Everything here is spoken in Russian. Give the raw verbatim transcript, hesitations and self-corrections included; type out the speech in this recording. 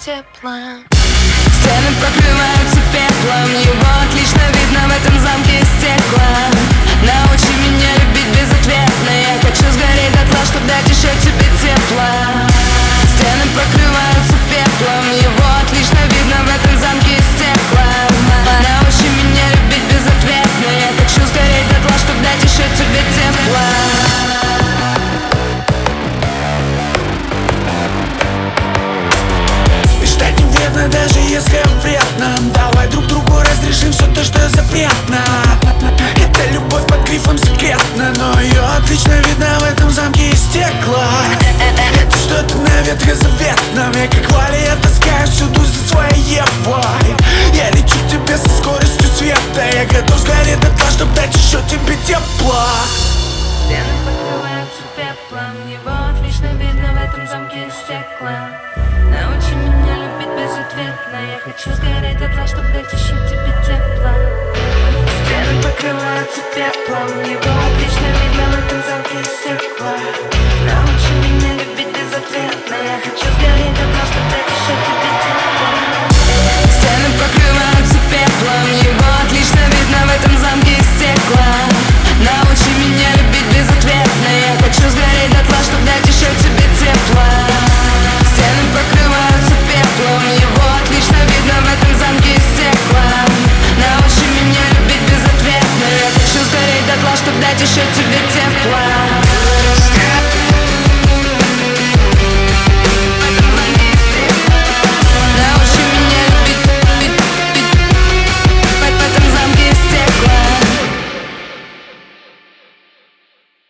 тепла. Стены покрываются пеплом, его отлично видно в этом замке из стекла. Научи меня любить безответно, я хочу сгореть дотла, чтоб дать еще тебе тепла. Стены покрываются пеплом, его отлично видно в этом замке из стекла. Научи меня любить безответно, я хочу сгореть дотла, чтоб дать еще тебе тепла. Даже если вредно, давай друг другу разрешим все то, что запретно. Это любовь под грифом секретно, но ее отлично видно в этом замке из стекла. Это что-то на ветре заветном, я как Валя, я таскаю всюду за своей Евой. Я лечу к тебе со скоростью света, я готов сгореть дотла, чтоб дать еще тебе тепла. Стены покрываются пеплом, его отлично видно в этом замке из стекла. Научи меня любить безответно, я хочу сгореть дотла, чтоб дать еще тебе тепла. Стены покрываются пеплом, его отлично видно в этом замке из стекла. Научи меня любить безответно, я хочу сгореть дотла, чтоб дать еще тебе